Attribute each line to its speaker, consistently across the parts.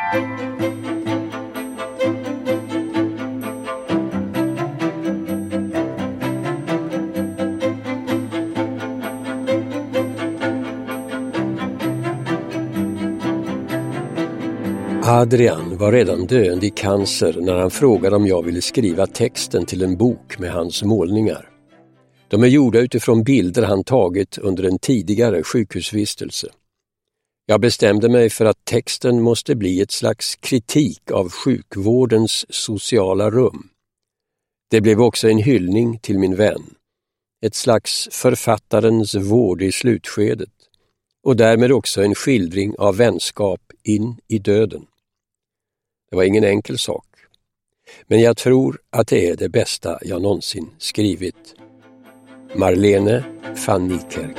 Speaker 1: Adrian var redan döende i cancer när han frågade om jag ville skriva texten till en bok med hans målningar. De är gjorda utifrån bilder han tagit under en tidigare sjukhusvistelse. Jag bestämde mig för att texten måste bli ett slags kritik av sjukvårdens sociala rum. Det blev också en hyllning till min vän. Ett slags författarens vård i slutskedet. Och därmed också en skildring av vänskap in i döden. Det var ingen enkel sak. Men jag tror att det är det bästa jag någonsin skrivit. Marlene van Niekerk.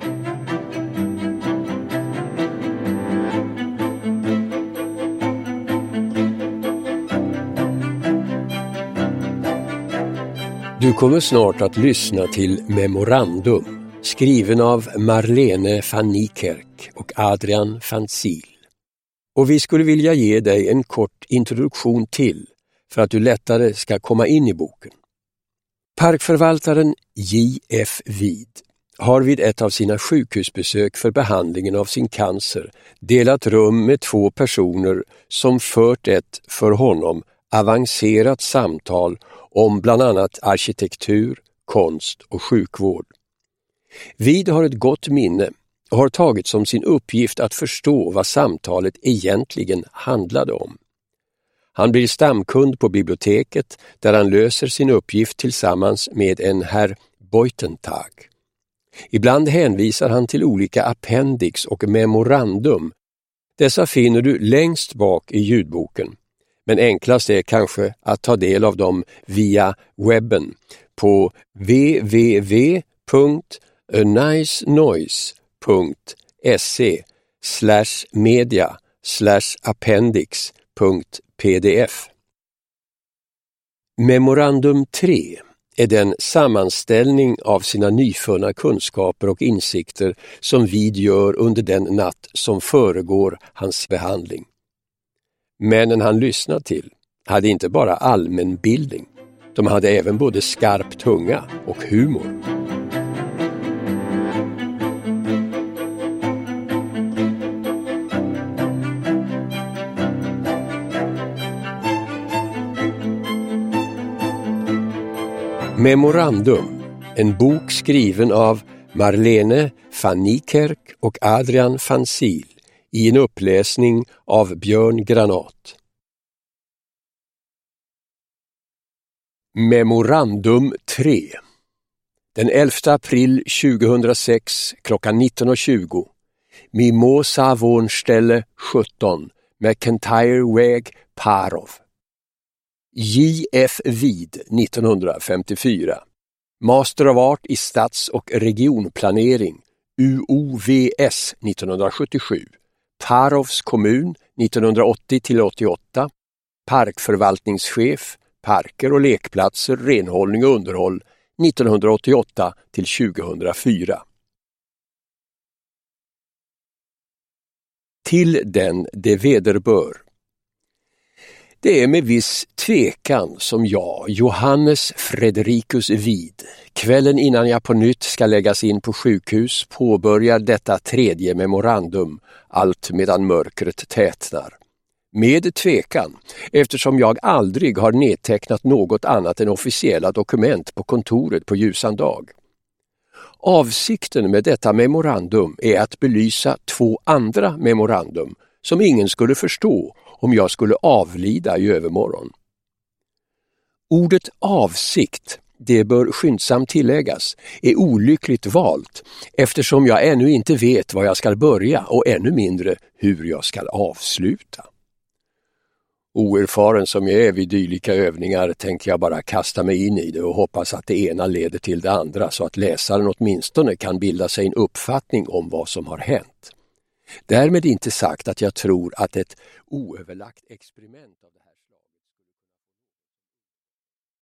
Speaker 1: Du kommer snart att lyssna till Memorandum, skriven av Marlene van Niekerk och Adrian van Zyl. Och vi skulle vilja ge dig en kort introduktion till för att du lättare ska komma in i boken. Parkförvaltaren J.F. Vid har vid ett av sina sjukhusbesök för behandlingen av sin cancer delat rum med 2 personer som fört ett för honom avancerat samtal om bland annat arkitektur, konst och sjukvård. Vid har ett gott minne och har tagit som sin uppgift att förstå vad samtalet egentligen handlade om. Han blir stamkund på biblioteket där han löser sin uppgift tillsammans med en herr Beutentag. Ibland hänvisar han till olika appendix och memorandum. Dessa finner du längst bak i ljudboken, men enklast är kanske att ta del av dem via webben på www.nicenoise.se/media/appendix.pdf. Memorandum 3 är den sammanställning av sina nyfunna kunskaper och insikter som Vid gör under den natt som föregår hans behandling. Männen han lyssnade till hade inte bara allmänbildning, de hade även både skarp tunga och humor. Memorandum, en bok skriven av Marlene van Niekerk och Adrian van Zyl i en uppläsning av Björn Granat. Memorandum 3. Den 11 april 2006 klockan 19.20. Mimosa Wohnstelle 17, McIntyre Väg, Parov. J.F. Vid 1954. Master of Art i stads- och regionplanering, UOVS 1977. Parovs kommun 1980-88. Parkförvaltningschef, parker och lekplatser, renhållning och underhåll 1988-2004. Till den det vederbör. Det är med viss tvekan som jag, Johannes Frederikus Vid, kvällen innan jag på nytt ska läggas in på sjukhus, påbörjar detta 3:e memorandum, allt medan mörkret tätnar. Med tvekan, eftersom jag aldrig har nedtecknat något annat än officiella dokument på kontoret på ljusan dag. Avsikten med detta memorandum är att belysa 2 andra memorandum som ingen skulle förstå om jag skulle avlida i övermorgon. Ordet avsikt, det bör skyndsamt tilläggas, är olyckligt valt eftersom jag ännu inte vet var jag ska börja och ännu mindre hur jag ska avsluta. Oerfaren som jag är vid dylika övningar tänkte jag bara kasta mig in i det och hoppas att det ena leder till det andra så att läsaren åtminstone kan bilda sig en uppfattning om vad som har hänt. Därmed inte sagt att jag tror att ett oöverlagt experiment av det här